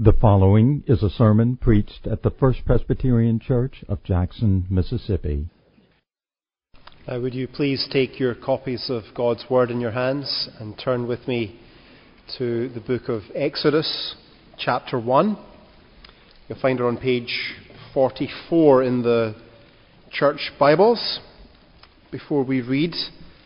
The following is a sermon preached at the First Presbyterian Church of Jackson, Mississippi. Would you please take your copies of God's Word in your hands and turn with me to the book of Exodus, chapter 1. You'll find it on page 44 in the church Bibles. Before we read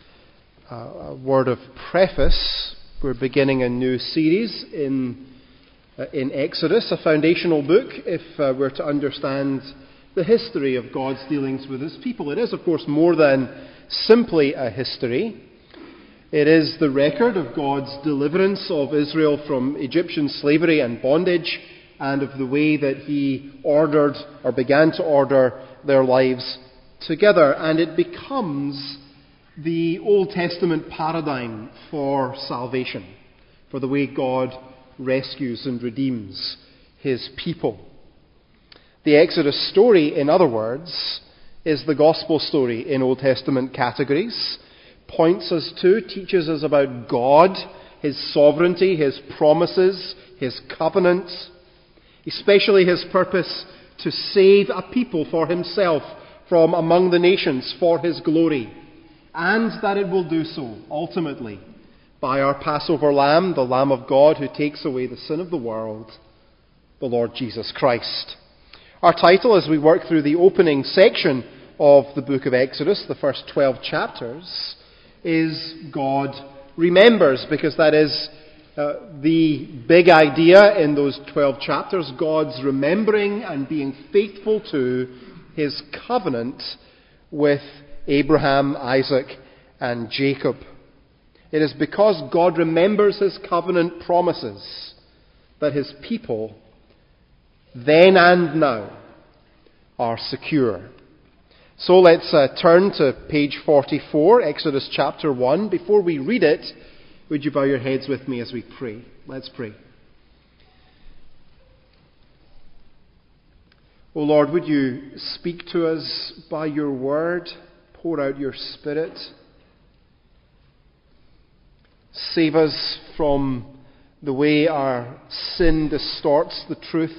a word of preface, we're beginning a new series in Exodus, a foundational book if we're to understand the history of God's dealings with His people. It is, of course, more than simply a history. It is the record of God's deliverance of Israel from Egyptian slavery and bondage, and of the way that He ordered or began to order their lives together. And it becomes the Old Testament paradigm for salvation, for the way God rescues and redeems His people. The Exodus story, in other words, is the gospel story in Old Testament categories. Points us to, teaches us about God, His sovereignty, His promises, His covenant, especially His purpose to save a people for Himself from among the nations for His glory, and that it will do so, ultimately, by our Passover Lamb, the Lamb of God who takes away the sin of the world, the Lord Jesus Christ. Our title, as we work through the opening section of the book of Exodus, the first 12 chapters, is God Remembers, because that is the big idea in those 12 chapters, God's remembering and being faithful to His covenant with Abraham, Isaac, and Jacob. It is because God remembers His covenant promises that His people, then and now, are secure. So let's turn to page 44, Exodus chapter 1. Before we read it, would you bow your heads with me as we pray? Let's pray. O Lord, would you speak to us by your word, pour out your Spirit, save us from the way our sin distorts the truth.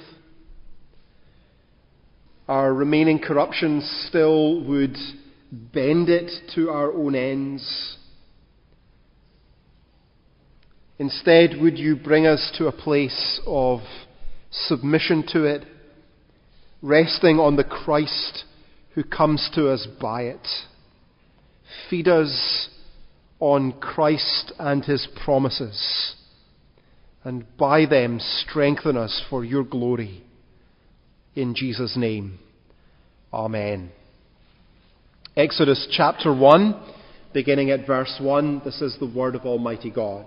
Our remaining corruption still would bend it to our own ends. Instead, would you bring us to a place of submission to it, resting on the Christ who comes to us by it. Feed us on Christ and His promises, and by them strengthen us for your glory. In Jesus' name, Amen. Exodus chapter 1, beginning at verse 1, this is the word of Almighty God.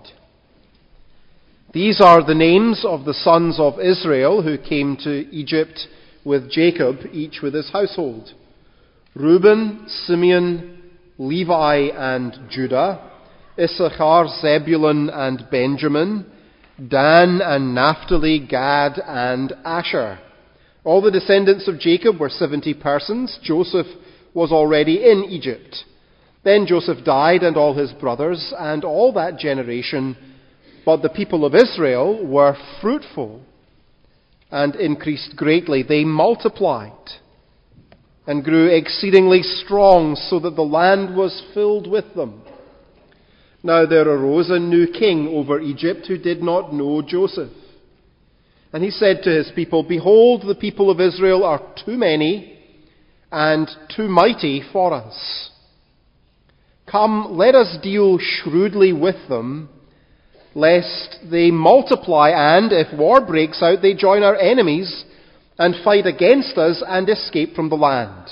These are the names of the sons of Israel who came to Egypt with Jacob, each with his household: Reuben, Simeon, Levi and Judah, Issachar, Zebulun and Benjamin, Dan and Naphtali, Gad and Asher. All the descendants of Jacob were 70 persons. Joseph was already in Egypt. Then Joseph died, and all his brothers, and all that generation. But the people of Israel were fruitful and increased greatly. They multiplied and grew exceedingly strong, so that the land was filled with them. Now there arose a new king over Egypt who did not know Joseph. And he said to his people, "Behold, the people of Israel are too many and too mighty for us. Come, let us deal shrewdly with them, lest they multiply, and if war breaks out, they join our enemies and fight against us and escape from the land."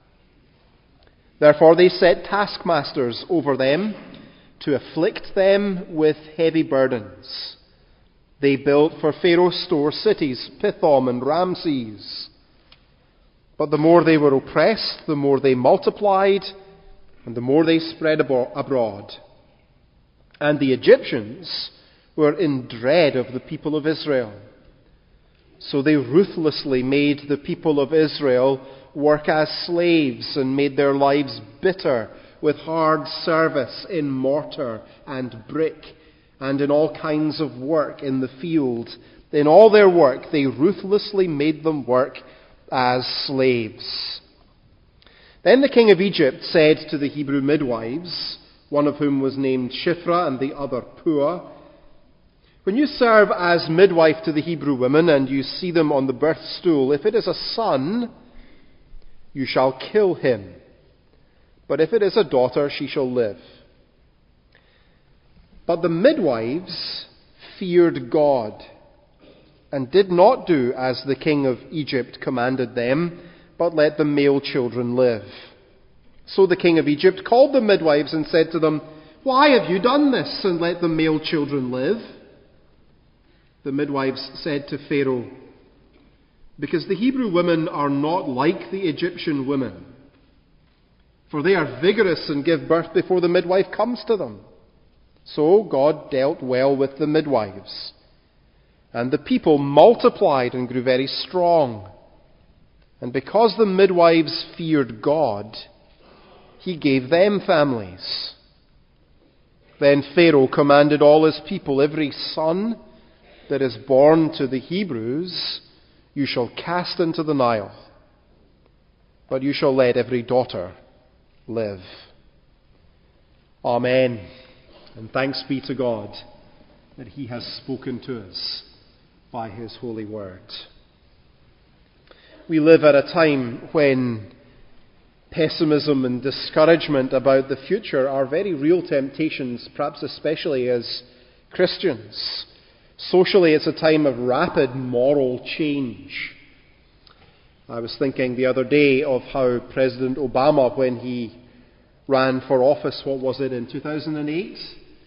Therefore they set taskmasters over them to afflict them with heavy burdens. They built for Pharaoh's store cities, Pithom and Ramses. But the more they were oppressed, the more they multiplied, and the more they spread abroad. And the Egyptians were in dread of the people of Israel. So they ruthlessly made the people of Israel work as slaves and made their lives bitter with hard service in mortar and brick and in all kinds of work in the field In all their work, they ruthlessly made them work as slaves. Then the king of Egypt said to the Hebrew midwives, one of whom was named Shiphrah and the other Puah, when you serve as midwife to the Hebrew women and you see them on the birth stool, if it is a son, you shall kill him. But if it is a daughter, she shall live. But the midwives feared God and did not do as the king of Egypt commanded them, but let the male children live. So the king of Egypt called the midwives and said to them, why have you done this and let the male children live? The midwives said to Pharaoh, because the Hebrew women are not like the Egyptian women, for they are vigorous and give birth before the midwife comes to them. So God dealt well with the midwives. And the people multiplied and grew very strong. And because the midwives feared God, he gave them families. Then Pharaoh commanded all his people, every son that is born to the Hebrews, you shall cast into the Nile, but you shall let every daughter live. Amen. And thanks be to God that he has spoken to us by his holy word. We live at a time when pessimism and discouragement about the future are very real temptations, perhaps especially as Christians. Socially, it's a time of rapid moral change. I was thinking the other day of how President Obama, when he ran for office, in 2008?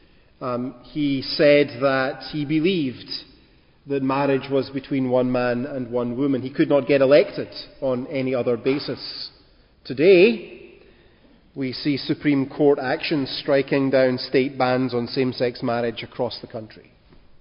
He said that he believed that marriage was between one man and one woman. He could not get elected on any other basis. Today, we see Supreme Court action striking down state bans on same-sex marriage across the country.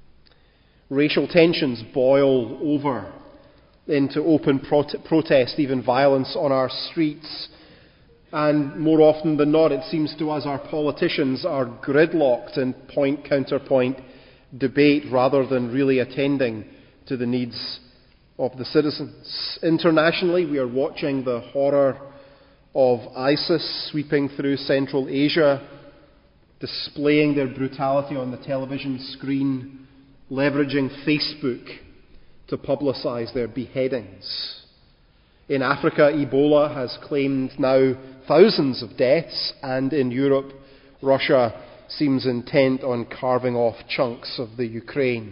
Racial tensions boil over into open protest, even violence on our streets. And more often than not, it seems to us our politicians are gridlocked in point-counterpoint debate rather than really attending to the needs of the citizens. Internationally, we are watching the horror of ISIS sweeping through Central Asia, displaying their brutality on the television screen, leveraging Facebook to publicize their beheadings. In Africa, Ebola has claimed now thousands of deaths, and in Europe, Russia seems intent on carving off chunks of the Ukraine.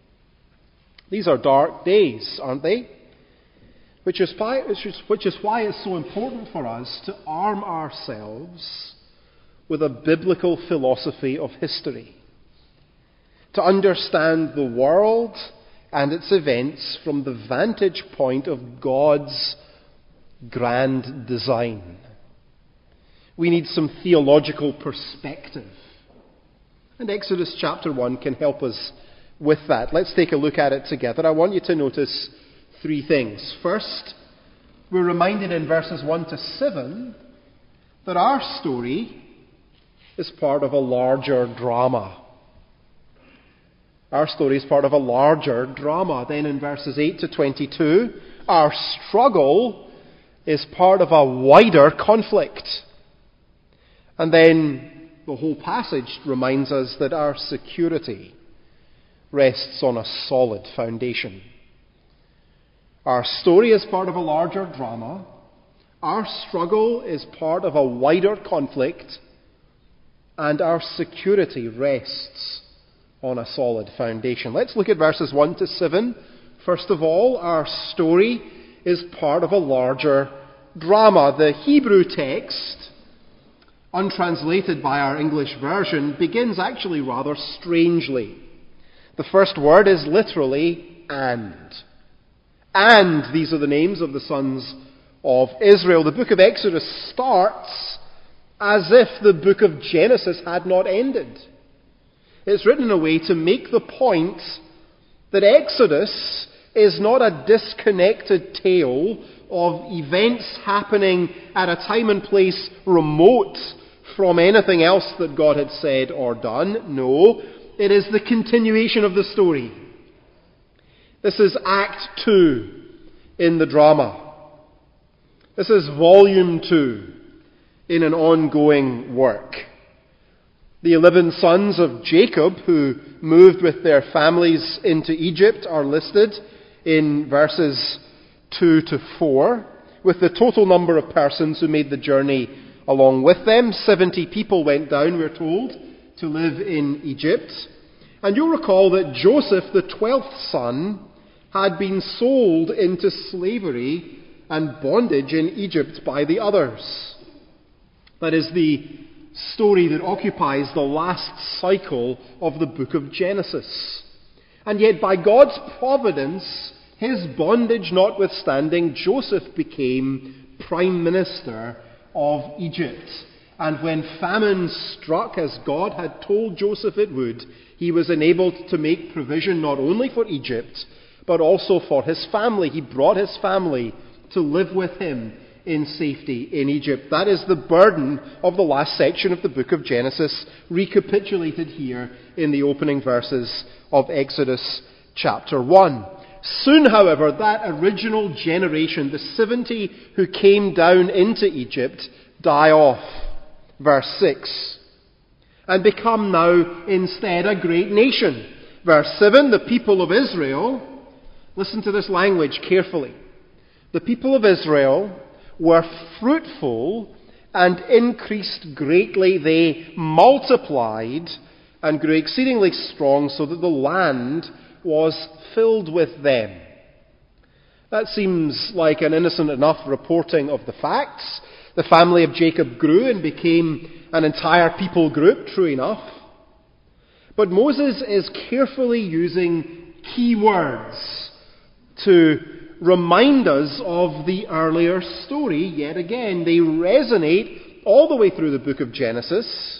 These are dark days, aren't they? Which is why it's so important for us to arm ourselves with a biblical philosophy of history, to understand the world and its events from the vantage point of God's grand design. We need some theological perspective. And Exodus chapter 1 can help us with that. Let's take a look at it together. I want you to notice three things. First, we're reminded in verses 1 to 7 that our story is part of a larger drama. Our story is part of a larger drama. Then in verses 8 to 22, our struggle is part of a wider conflict. And then the whole passage reminds us that our security rests on a solid foundation. Our story is part of a larger drama. Our struggle is part of a wider conflict. And our security rests on a solid foundation. Let's look at verses 1 to 7. First of all, our story is part of a larger drama. The Hebrew text, untranslated by our English version, begins actually rather strangely. The first word is literally and. And these are the names of the sons of Israel. The book of Exodus starts as if the book of Genesis had not ended. It's written in a way to make the point that Exodus is not a disconnected tale of events happening at a time and place remote from anything else that God had said or done. No, it is the continuation of the story. This is Act 2 in the drama. This is Volume 2 in an ongoing work. The 11 sons of Jacob who moved with their families into Egypt are listed in verses 2 to 4, with the total number of persons who made the journey along with them. 70 people went down, we're told, to live in Egypt. And you'll recall that Joseph, the 12th son, had been sold into slavery and bondage in Egypt by the others. That is the story that occupies the last cycle of the book of Genesis. And yet, by God's providence, his bondage notwithstanding, Joseph became prime minister of Egypt. And when famine struck, as God had told Joseph it would, he was enabled to make provision not only for Egypt, but also for his family. He brought his family to live with him in safety in Egypt. That is the burden of the last section of the book of Genesis, recapitulated here in the opening verses of Exodus chapter 1. Soon, however, that original generation, the 70 who came down into Egypt, die off, verse 6, and become now instead a great nation. Verse 7, the people of Israel, listen to this language carefully. The people of Israel were fruitful and increased greatly. They multiplied and grew exceedingly strong, so that the land was filled with them. That seems like an innocent enough reporting of the facts. The family of Jacob grew and became an entire people group, true enough. But Moses is carefully using key words to remind us of the earlier story yet again. They resonate all the way through the book of Genesis.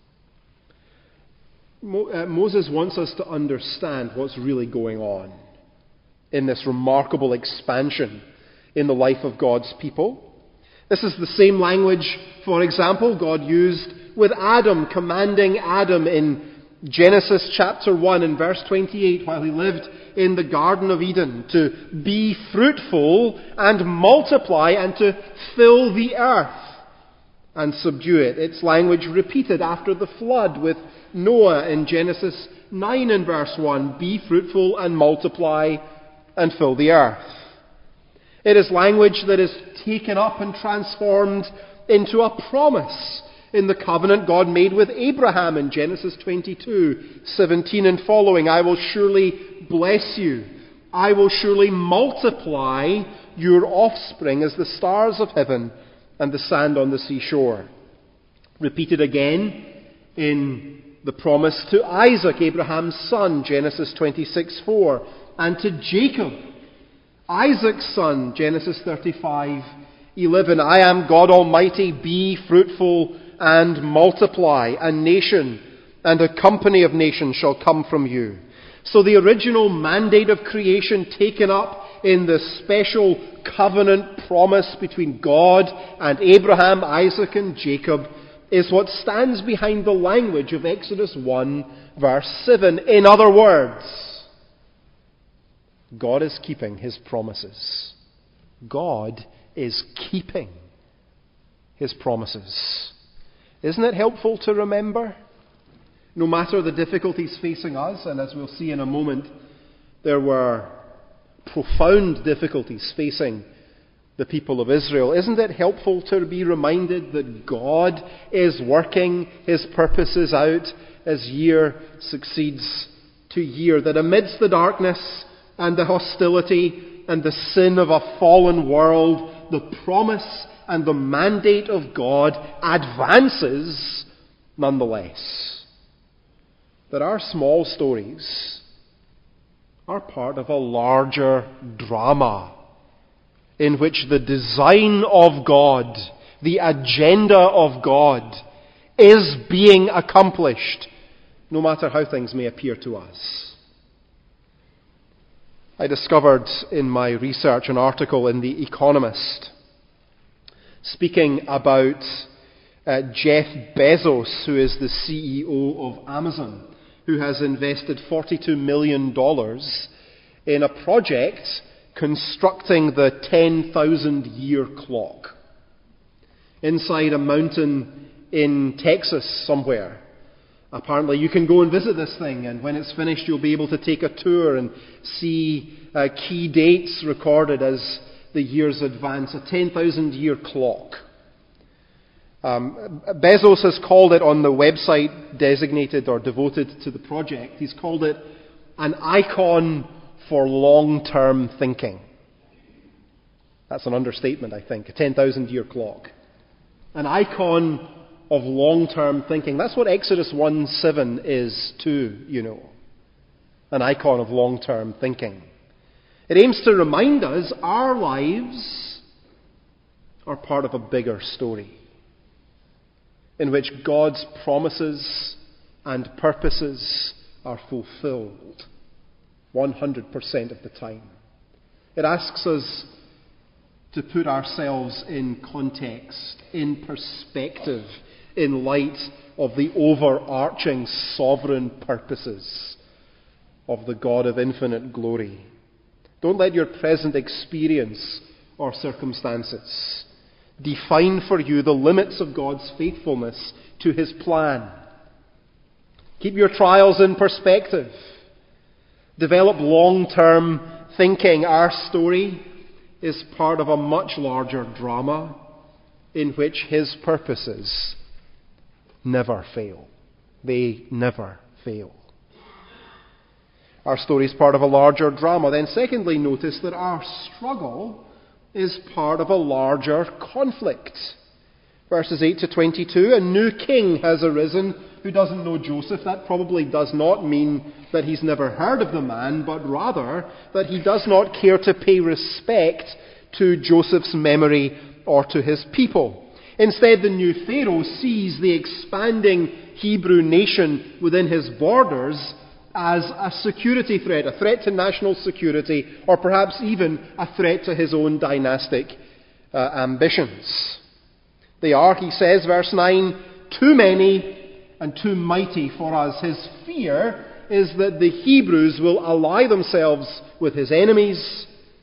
Moses wants us to understand what's really going on in this remarkable expansion in the life of God's people. This is the same language, for example, God used with Adam, commanding Adam in Genesis chapter 1 and verse 28, while he lived in the Garden of Eden, to be fruitful and multiply and to fill the earth and subdue it. It's language repeated after the flood with Noah in Genesis 9 and verse 1, be fruitful and multiply and fill the earth. It is language that is taken up and transformed into a promise in the covenant God made with Abraham in Genesis 22:17 and following. I will surely bless you. I will surely multiply your offspring as the stars of heaven and the sand on the seashore. Repeated again in the promise to Isaac, Abraham's son, Genesis 26:4, and to Jacob, Isaac's son, Genesis 35:11. I am God Almighty, be fruitful and multiply. A nation and a company of nations shall come from you. So the original mandate of creation taken up in the special covenant promise between God and Abraham, Isaac and Jacob is what stands behind the language of Exodus 1 verse 7. In other words, God is keeping his promises. God is keeping his promises. Isn't it helpful to remember? No matter the difficulties facing us, and as we'll see in a moment, there were profound difficulties facing the people of Israel. Isn't it helpful to be reminded that God is working his purposes out as year succeeds to year? That amidst the darkness and the hostility and the sin of a fallen world, the promise and the mandate of God advances nonetheless. That our small stories are part of a larger drama in which the design of God, the agenda of God, is being accomplished, no matter how things may appear to us. I discovered in my research an article in The Economist speaking about Jeff Bezos, who is the CEO of Amazon, who has invested $42 million in a project constructing the 10,000-year clock inside a mountain in Texas somewhere. Apparently you can go and visit this thing, and when it's finished you'll be able to take a tour and see key dates recorded as the years advance. A 10,000-year clock. Bezos has called it on the website designated or devoted to the project, he's called it an icon for long-term thinking. That's an understatement, I think. A 10,000-year clock. An icon of long-term thinking. That's what Exodus 1:7 is too, you know. An icon of long-term thinking. It aims to remind us our lives are part of a bigger story in which God's promises and purposes are fulfilled 100% of the time. It asks us to put ourselves in context, in perspective, in light of the overarching sovereign purposes of the God of infinite glory. Don't let your present experience or circumstances define for you the limits of God's faithfulness to His plan. Keep your trials in perspective. Develop long-term thinking. Our story is part of a much larger drama in which His purposes never fail. They never fail. Our story is part of a larger drama. Then secondly, notice that our struggle is part of a larger conflict. Verses 8 to 22, a new king has arisen who doesn't know Joseph. That probably does not mean that he's never heard of the man, but rather that he does not care to pay respect to Joseph's memory or to his people. Instead, the new Pharaoh sees the expanding Hebrew nation within his borders as a security threat, a threat to national security, or perhaps even a threat to his own dynastic ambitions. They are, he says, verse 9, too many and too mighty for us. His fear is that the Hebrews will ally themselves with his enemies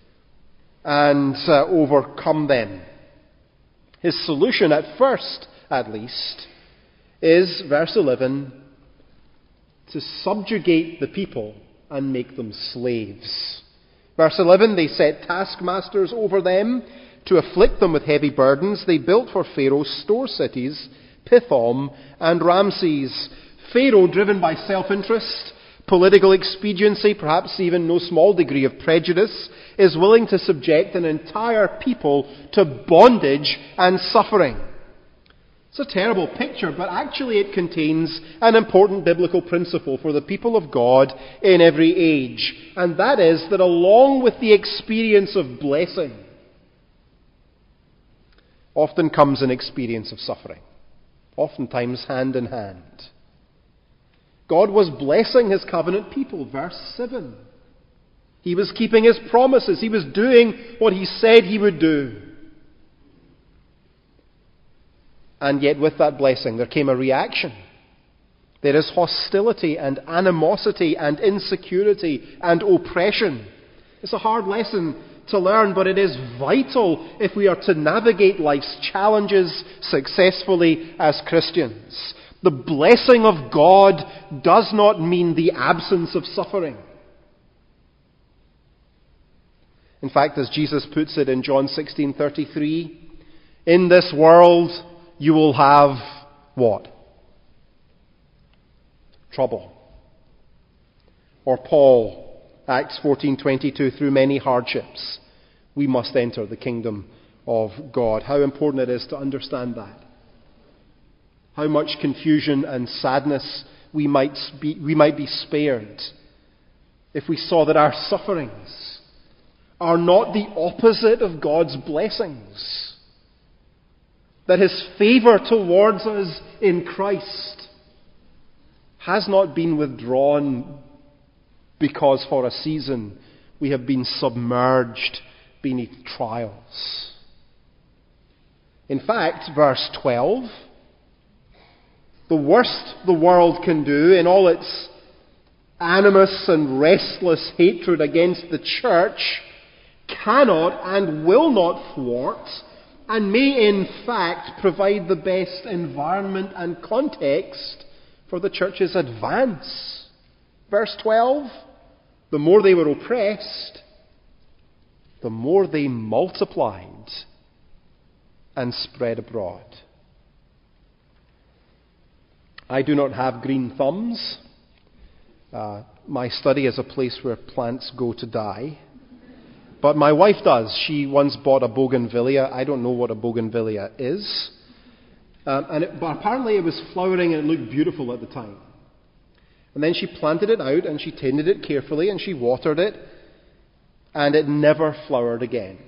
and overcome them. His solution, at first at least, is, verse 11, to subjugate the people and make them slaves. Verse 11, they set taskmasters over them to afflict them with heavy burdens. They built for Pharaoh store cities, Pithom and Ramses. Pharaoh, driven by self-interest, political expediency, perhaps even no small degree of prejudice, is willing to subject an entire people to bondage and suffering. It's a terrible picture, but actually it contains an important biblical principle for the people of God in every age. And that is that along with the experience of blessing, often comes an experience of suffering. Oftentimes hand in hand. God was blessing His covenant people, verse 7. He was keeping His promises. He was doing what He said He would do. And yet with that blessing there came a reaction. There is hostility and animosity and insecurity and oppression. It's a hard lesson to learn, but it is vital if we are to navigate life's challenges successfully as Christians. The blessing of God does not mean the absence of suffering. In fact, as Jesus puts it in John 16:33, in this world you will have what? Trouble. Or Paul, Acts 14:22, through many hardships we must enter the kingdom of God. How important it is to understand that. How much confusion and sadness we might be spared if we saw that our sufferings are not the opposite of God's blessings. That His favour towards us in Christ has not been withdrawn because for a season we have been submerged beneath trials. In fact, verse 12, the worst the world can do in all its animus and restless hatred against the church cannot and will not thwart, and may in fact provide the best environment and context for the church's advance. Verse 12, the more they were oppressed, the more they multiplied and spread abroad. I do not have green thumbs. My study is a place where plants go to die. But my wife does. She once bought a bougainvillea. I don't know what a bougainvillea is. But apparently it was flowering and it looked beautiful at the time. And then she planted it out and she tended it carefully and she watered it. And it never flowered again.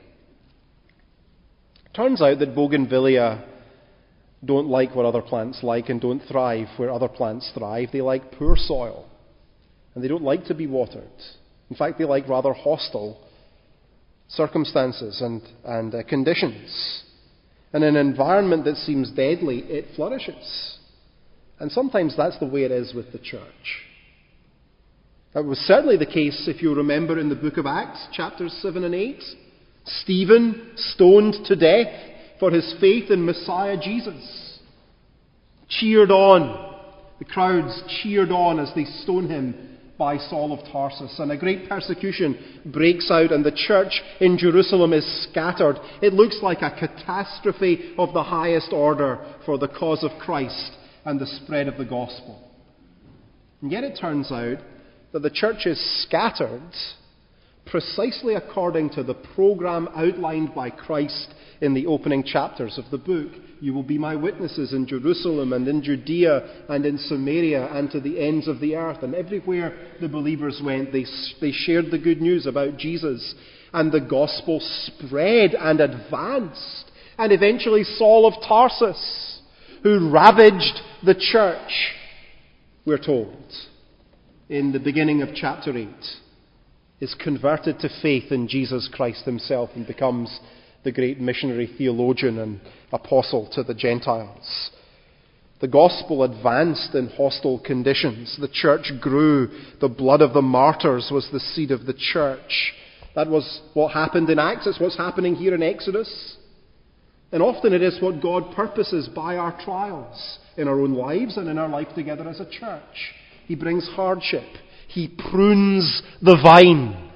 Turns out that bougainvillea don't like what other plants like and don't thrive where other plants thrive. They like poor soil. And they don't like to be watered. In fact, they like rather hostile circumstances and conditions. In an environment that seems deadly, it flourishes. And sometimes that's the way it is with the church. That was certainly the case, if you remember, in the book of Acts, chapters 7 and 8. Stephen stoned to death for his faith in Messiah Jesus. Cheered on. The crowds cheered on as they stoned him by Saul of Tarsus. And a great persecution breaks out and the church in Jerusalem is scattered. It looks like a catastrophe of the highest order for the cause of Christ and the spread of the gospel. And yet it turns out that the church is scattered precisely according to the program outlined by Christ in the opening chapters of the book. You will be my witnesses in Jerusalem and in Judea and in Samaria and to the ends of the earth. And everywhere the believers went, they shared the good news about Jesus. And the gospel spread and advanced. And eventually Saul of Tarsus, who ravaged the church, we're told, in the beginning of chapter 8, is converted to faith in Jesus Christ himself and becomes the great missionary theologian and apostle to the Gentiles. The gospel advanced in hostile conditions. The church grew. The blood of the martyrs was the seed of the church. That was what happened in Acts. It's what's happening here in Exodus. And often it is what God purposes by our trials in our own lives and in our life together as a church. He brings hardship. He prunes the vine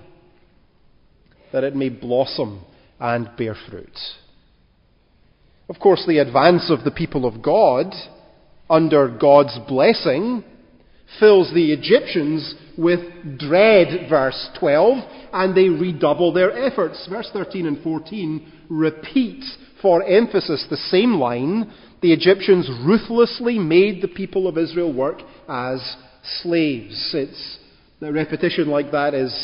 that it may blossom and bear fruit. Of course, the advance of the people of God under God's blessing fills the Egyptians with dread, verse 12, and they redouble their efforts. Verse 13 and 14 repeat for emphasis the same line. The Egyptians ruthlessly made the people of Israel work as slaves. The repetition like that is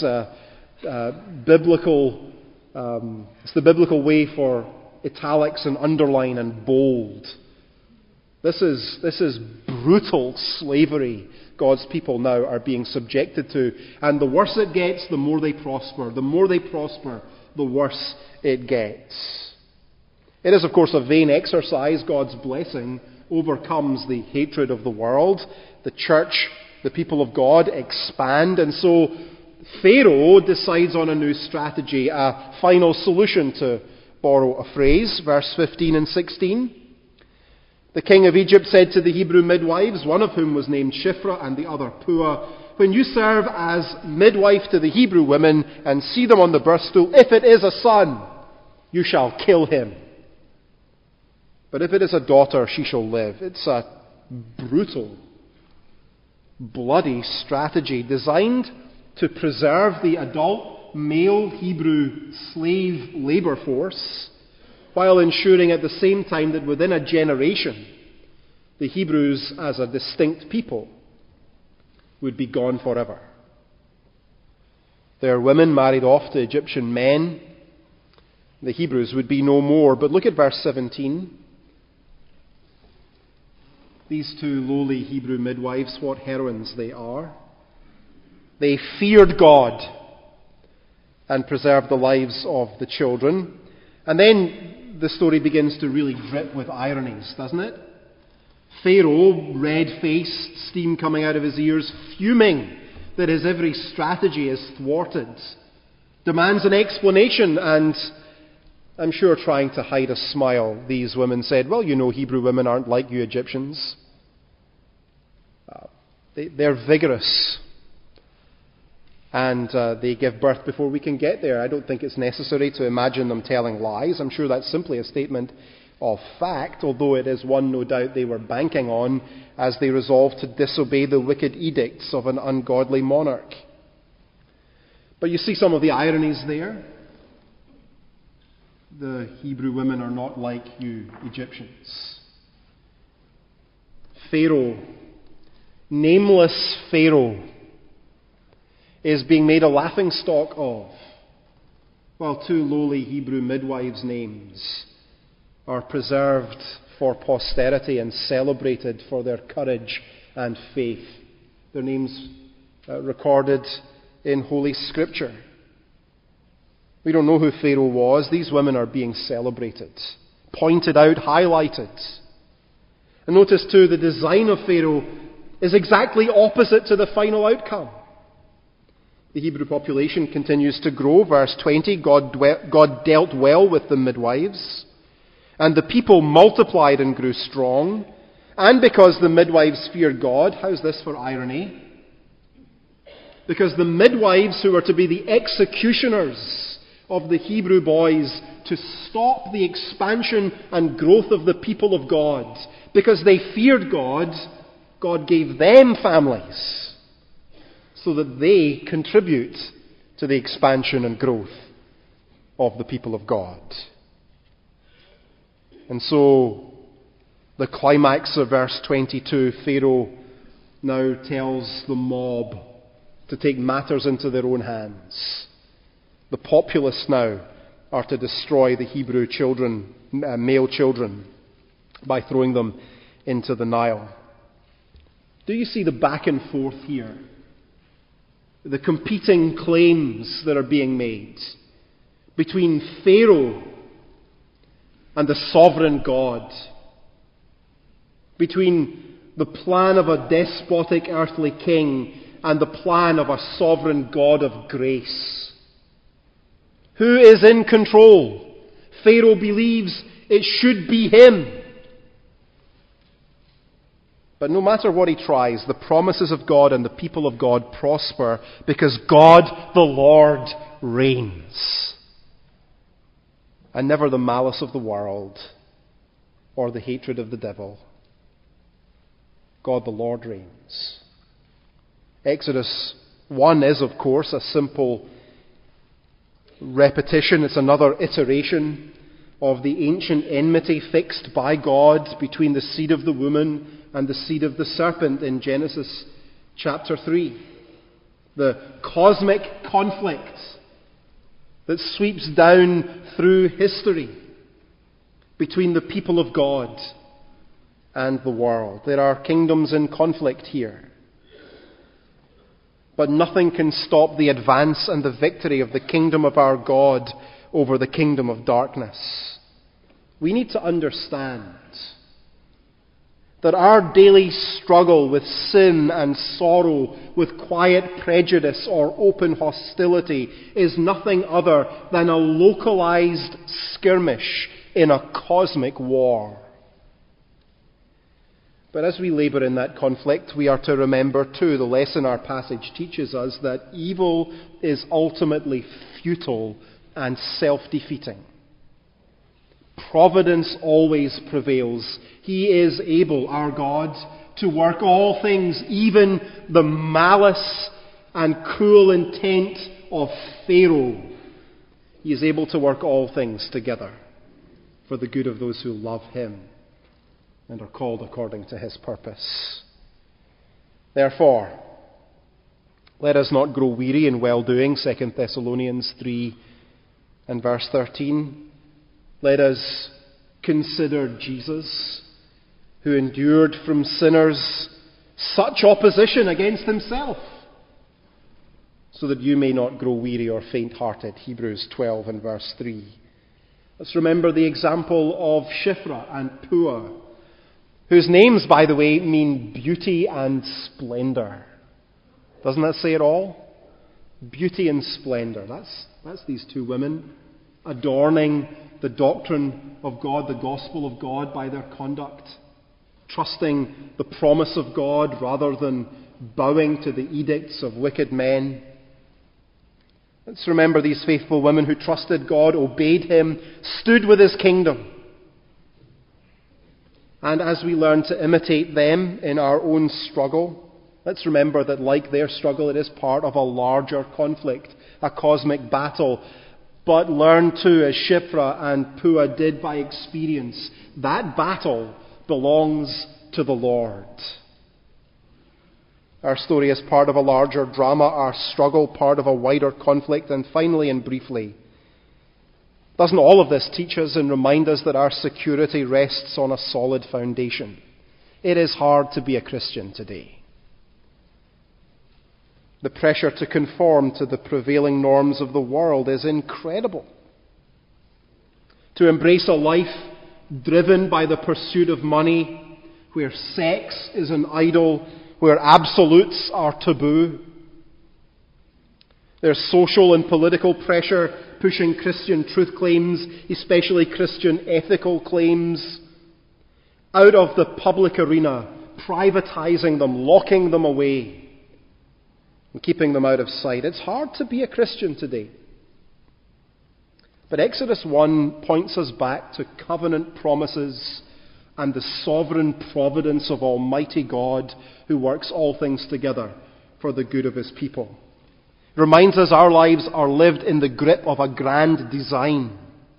biblical. It's the biblical way for italics and underline and bold. This is brutal slavery God's people now are being subjected to. And the worse it gets, the more they prosper. The more they prosper, the worse it gets. It is, of course, a vain exercise. God's blessing overcomes the hatred of the world. The church, the people of God, expand. And so Pharaoh decides on a new strategy, a final solution, to borrow a phrase. Verse 15 and 16. The king of Egypt said to the Hebrew midwives, one of whom was named Shiphrah and the other Puah, when you serve as midwife to the Hebrew women and see them on the birth stool, if it is a son, you shall kill him. But if it is a daughter, she shall live. It's a brutal, bloody strategy designed to preserve the adult male Hebrew slave labor force, while ensuring at the same time that within a generation, the Hebrews as a distinct people would be gone forever. Their women married off to Egyptian men. The Hebrews would be no more. But look at verse 17. These two lowly Hebrew midwives, what heroines they are. They feared God and preserved the lives of the children. And then the story begins to really drip with ironies, doesn't it? Pharaoh, red-faced, steam coming out of his ears, fuming that his every strategy is thwarted, demands an explanation, and I'm sure trying to hide a smile, these women said, well, you know, Hebrew women aren't like you Egyptians. They're vigorous, and they give birth before we can get there. I don't think it's necessary to imagine them telling lies. I'm sure that's simply a statement of fact, although it is one no doubt they were banking on as they resolved to disobey the wicked edicts of an ungodly monarch. But you see some of the ironies there. The Hebrew women are not like you Egyptians. Pharaoh, nameless Pharaoh, is being made a laughingstock of, while two lowly Hebrew midwives' names are preserved for posterity and celebrated for their courage and faith. Their names recorded in Holy Scripture. We don't know who Pharaoh was. These women are being celebrated, pointed out, highlighted. And notice too, the design of Pharaoh is exactly opposite to the final outcome. The Hebrew population continues to grow. Verse 20, God dealt well with the midwives, and the people multiplied and grew strong. And because the midwives feared God, how's this for irony? Because the midwives who were to be the executioners of the Hebrew boys to stop the expansion and growth of the people of God, because they feared God, God gave them families so that they contribute to the expansion and growth of the people of God. And so, the climax of verse 22, Pharaoh now tells the mob to take matters into their own hands. The populace now are to destroy the Hebrew children, male children, by throwing them into the Nile. Do you see the back and forth here? The competing claims that are being made between Pharaoh and the sovereign God, between the plan of a despotic earthly king and the plan of a sovereign God of grace. Who is in control? Pharaoh believes it should be him. But no matter what he tries, the promises of God and the people of God prosper because God, the Lord, reigns. And never the malice of the world or the hatred of the devil. God, the Lord, reigns. Exodus 1 is, of course, a simple repetition. It's another iteration of the ancient enmity fixed by God between the seed of the woman and the seed of the serpent in Genesis chapter 3. The cosmic conflict that sweeps down through history between the people of God and the world. There are kingdoms in conflict here. But nothing can stop the advance and the victory of the kingdom of our God over the kingdom of darkness. We need to understand that our daily struggle with sin and sorrow, with quiet prejudice or open hostility, is nothing other than a localized skirmish in a cosmic war. But as we labour in that conflict, we are to remember too, the lesson our passage teaches us, that evil is ultimately futile and self-defeating. Providence always prevails. He is able, our God, to work all things, even the malice and cruel intent of Pharaoh. He is able to work all things together for the good of those who love him and are called according to his purpose. Therefore, let us not grow weary in well-doing, 2 Thessalonians 3 and verse 13. Let us consider Jesus, who endured from sinners such opposition against himself, so that you may not grow weary or faint-hearted, Hebrews 12 and verse 3. Let's remember the example of Shiphrah and Puah, whose names, by the way, mean beauty and splendour. Doesn't that say it all? Beauty and splendor. That's these two women adorning the doctrine of God, the gospel of God, by their conduct, trusting the promise of God rather than bowing to the edicts of wicked men. Let's remember these faithful women who trusted God, obeyed Him, stood with His kingdom. And as we learn to imitate them in our own struggle, let's remember that like their struggle, it is part of a larger conflict, a cosmic battle. But learn too, as Shiphrah and Puah did by experience, that battle belongs to the Lord. Our story is part of a larger drama, our struggle part of a wider conflict. And finally and briefly, doesn't all of this teach us and remind us that our security rests on a solid foundation? It is hard to be a Christian today. The pressure to conform to the prevailing norms of the world is incredible. To embrace a life driven by the pursuit of money, where sex is an idol, where absolutes are taboo. There's social and political pressure pushing Christian truth claims, especially Christian ethical claims, out of the public arena, privatizing them, locking them away, and keeping them out of sight. It's hard to be a Christian today. But Exodus 1 points us back to covenant promises and the sovereign providence of Almighty God, who works all things together for the good of His people. It reminds us our lives are lived in the grip of a grand design.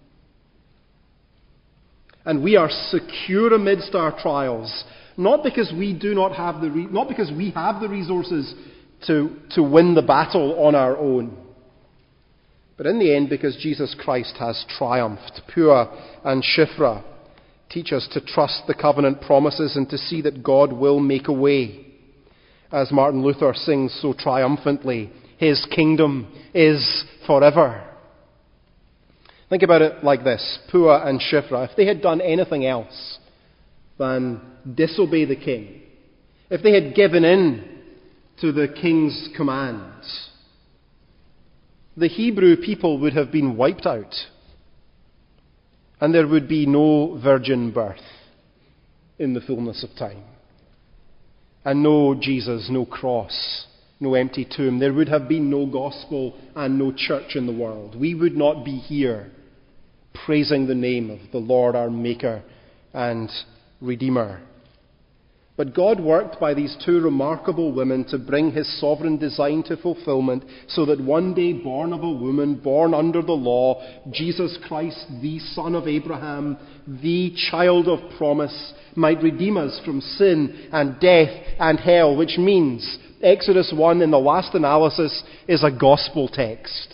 And we are secure amidst our trials, not because we have the resources to win the battle on our own, but in the end because Jesus Christ has triumphed. Puah and Shiphrah teach us to trust the covenant promises and to see that God will make a way. As Martin Luther sings so triumphantly, His kingdom is forever. Think about it like this. Puah and Shiphrah, if they had done anything else than disobey the king, if they had given in to the king's commands, the Hebrew people would have been wiped out. And there would be no virgin birth in the fullness of time. And no Jesus, no cross, no empty tomb. There would have been no gospel and no church in the world. We would not be here praising the name of the Lord our Maker and Redeemer. But God worked by these two remarkable women to bring His sovereign design to fulfillment, so that one day, born of a woman, born under the law, Jesus Christ, the Son of Abraham, the child of promise, might redeem us from sin and death and hell, which means Exodus 1, in the last analysis, is a gospel text.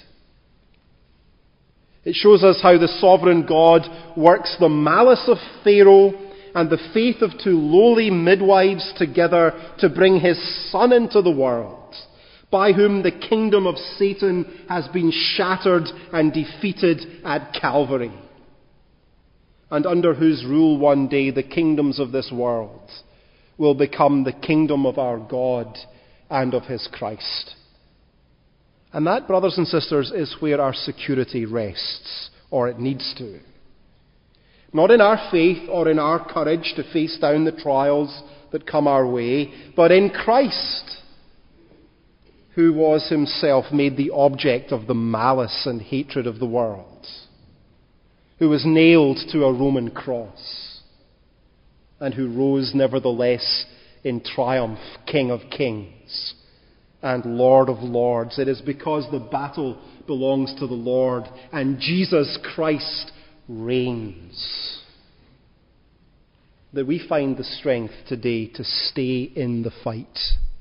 It shows us how the sovereign God works the malice of Pharaoh and the faith of two lowly midwives together to bring His Son into the world, by whom the kingdom of Satan has been shattered and defeated at Calvary, and under whose rule one day the kingdoms of this world will become the kingdom of our God and of His Christ. And that, brothers and sisters, is where our security rests, or it needs to. Not in our faith or in our courage to face down the trials that come our way, but in Christ, who was Himself made the object of the malice and hatred of the world, who was nailed to a Roman cross, and who rose nevertheless in triumph, King of Kings and Lord of Lords. It is because the battle belongs to the Lord and Jesus Christ reigns that we find the strength today to stay in the fight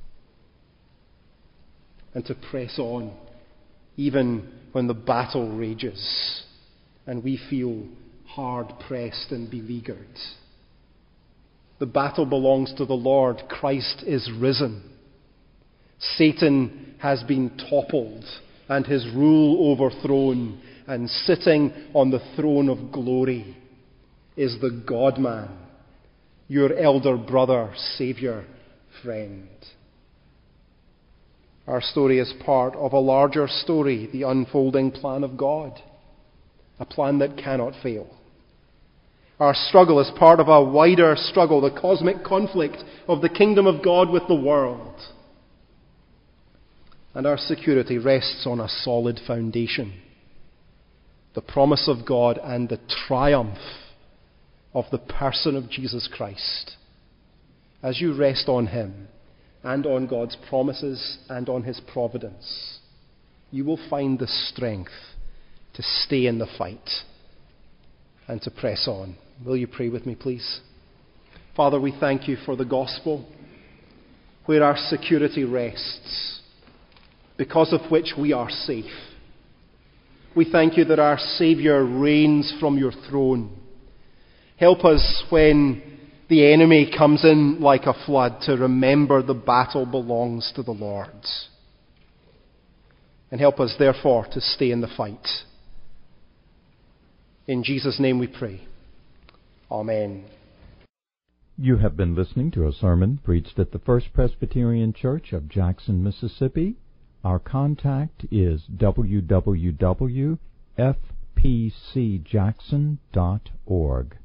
and to press on even when the battle rages and we feel hard-pressed and beleaguered. The battle belongs to the Lord. Christ is risen. Satan has been toppled and his rule overthrown, and sitting on the throne of glory is the God-man, your elder brother, Saviour, friend. Our story is part of a larger story, the unfolding plan of God, a plan that cannot fail. Our struggle is part of a wider struggle, the cosmic conflict of the kingdom of God with the world. And our security rests on a solid foundation, the promise of God and the triumph of the person of Jesus Christ. As you rest on him and on God's promises and on his providence, you will find the strength to stay in the fight and to press on. Will you pray with me, please? Father, we thank you for the gospel, where our security rests, because of which we are safe. We thank you that our Saviour reigns from your throne. Help us when the enemy comes in like a flood to remember the battle belongs to the Lord. And help us, therefore, to stay in the fight. In Jesus' name we pray. Amen. You have been listening to a sermon preached at the First Presbyterian Church of Jackson, Mississippi. Our contact is www.fpcjackson.org.